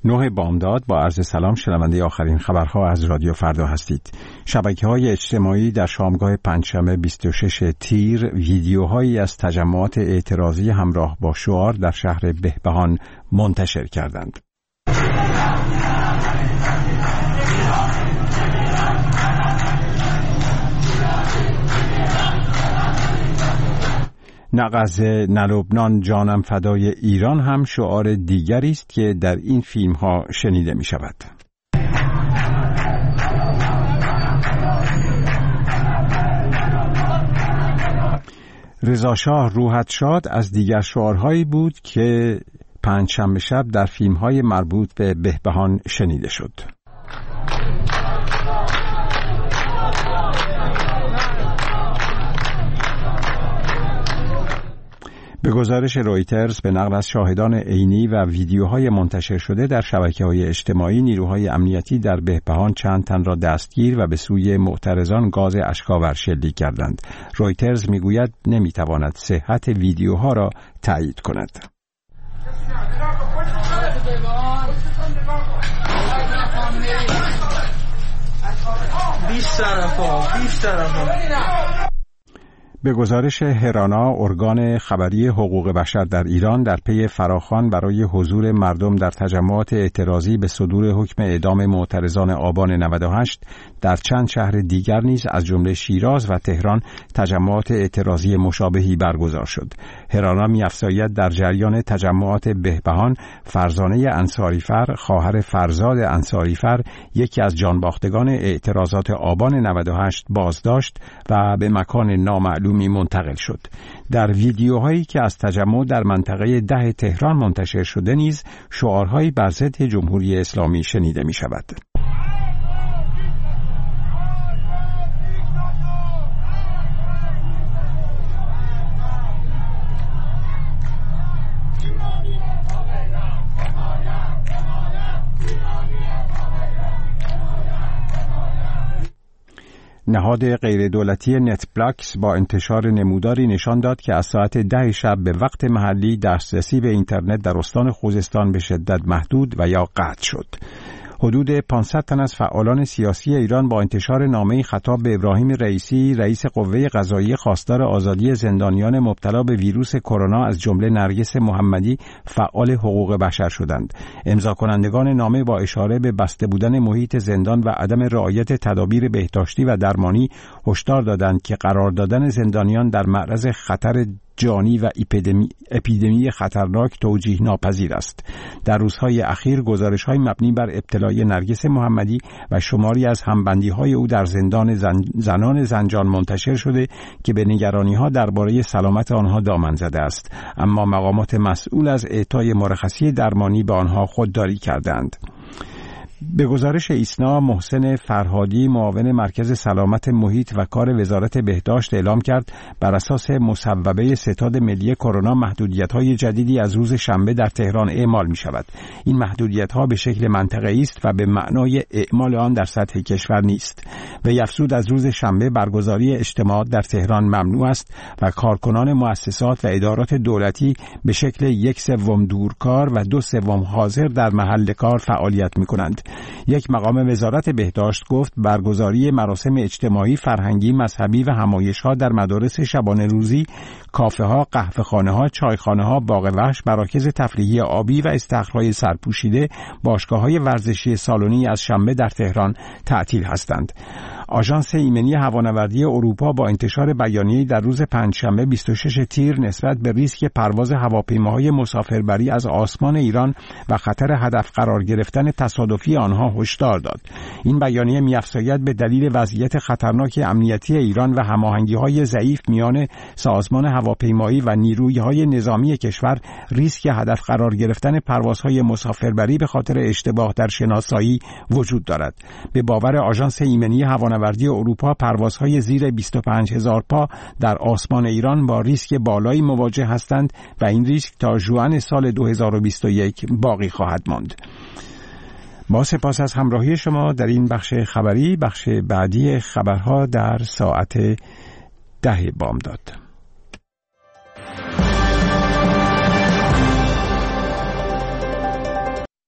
9 بامداد. با عرض سلام شنونده آخرین خبرها از رادیو فردا هستید. شبکه‌های اجتماعی در شامگاه پنجشنبه 26 تیر ویدیوهایی از تجمعات اعتراضی همراه با شعار در شهر بهبهان منتشر کردند. نه غزه نه لبنان جانم فدای ایران هم شعار دیگری است که در این فیلم ها شنیده می شود. رضا شاه روحت شاد از دیگر شعارهایی بود که پنجشنبه شب در فیلم های مربوط به بهبهان شنیده شد. به گزارش رویترز به نقل از شاهدان عینی و ویدیوهای منتشر شده در شبکه‌های اجتماعی، نیروهای امنیتی در بهبهان چند تن را دستگیر و به سوی معترضان گاز اشک‌آور شلیک کردند. رویترز میگوید نمیتواند صحت ویدیوها را تایید کند. به گزارش هرانا، ارگان خبری حقوق بشر در ایران در پی فراخوان برای حضور مردم در تجمعات اعتراضی به صدور حکم اعدام معترضان آبان 98 در چند شهر دیگر نیز از جمله شیراز و تهران تجمعات اعتراضی مشابهی برگزار شد. هرانا می‌افزاید در جریان تجمعات بهبهان، فرزانه انصاریفر، خواهر فرزاد انصاریفر، یکی از جانباختگان اعتراضات آبان 98 بازداشت و به مکان نامعلوم منتقل شد. در ویدیوهایی که از تجمع در منطقه 10 تهران منتشر شده نیز شعارهایی بر ضد جمهوری اسلامی شنیده می شود. نهاد غیردولتی نتبلاکس با انتشار نموداری نشان داد که از ساعت 10 شب به وقت محلی دسترسی به اینترنت در استان خوزستان به شدت محدود و یا قطع شد. حدود 500 تن از فعالان سیاسی ایران با انتشار نامه‌ای خطاب به ابراهیم رئیسی، رئیس قوه قضاییه، خواستار آزادی زندانیان مبتلا به ویروس کرونا از جمله نرگس محمدی فعال حقوق بشر شدند. امضا کنندگان نامه با اشاره به بسته بودن محیط زندان و عدم رعایت تدابیر بهداشتی و درمانی هشدار دادند که قرار دادن زندانیان در معرض خطر جانی و اپیدمی خطرناک توجیه ناپذیر است. در روزهای اخیر گزارش‌های مبنی بر ابتلای نرگس محمدی و شماری از همبندی‌های او در زندان زنان زنجان منتشر شده که به نگرانی‌ها درباره سلامت آنها دامن زده است، اما مقامات مسئول از اعطای مرخصی درمانی به آنها خودداری کردند. به گزارش ایسنا، محسن فرهادی، معاون مرکز سلامت محیط و کار وزارت بهداشت اعلام کرد بر اساس مصوبه ستاد ملی کرونا محدودیت‌های جدیدی از روز شنبه در تهران اعمال می‌شود. این محدودیت‌ها به شکل منطقه‌ای است و به معنای اعمال آن در سطح کشور نیست. و افزود از روز شنبه برگزاری اجتماعات در تهران ممنوع است و کارکنان مؤسسات و ادارات دولتی به شکل 1/3 دورکار و 2/3 حاضر در محل کار فعالیت می‌کنند. یک مقام وزارت بهداشت گفت برگزاری مراسم اجتماعی، فرهنگی، مذهبی و همایش‌ها در مدارس شبانه روزی، کافه‌ها، قهوه‌خانه‌ها، چایخانه‌ها، باغ وحش، مراکز تفریحی آبی و استخرهای سرپوشیده، باشگاه‌های ورزشی سالنی از شنبه در تهران تعطیل هستند. آژانس ایمنی هوانوردی اروپا با انتشار بیانیه‌ای در روز پنجشنبه 26 تیر نسبت به ریسک پرواز هواپیماهای مسافربری از آسمان ایران و خطر هدف قرار گرفتن تصادفی آنها هشدار داد. این بیانیه می‌افزاید به دلیل وضعیت خطرناک امنیتی ایران و هماهنگی‌های ضعیف میان سازمان هواپیمایی و نیروهای نظامی کشور، ریسک هدف قرار گرفتن پروازهای مسافربری به خاطر اشتباه در شناسایی وجود دارد. به باور آژانس ایمنی هوانوردی اروپا، پروازهای زیر 25000 پا در آسمان ایران با ریسک بالایی مواجه هستند و این ریسک تا ژوئن سال 2021 باقی خواهد ماند. با سپاس از همراهی شما در این بخش خبری. بخش بعدی خبرها در ساعت 10 بامداد.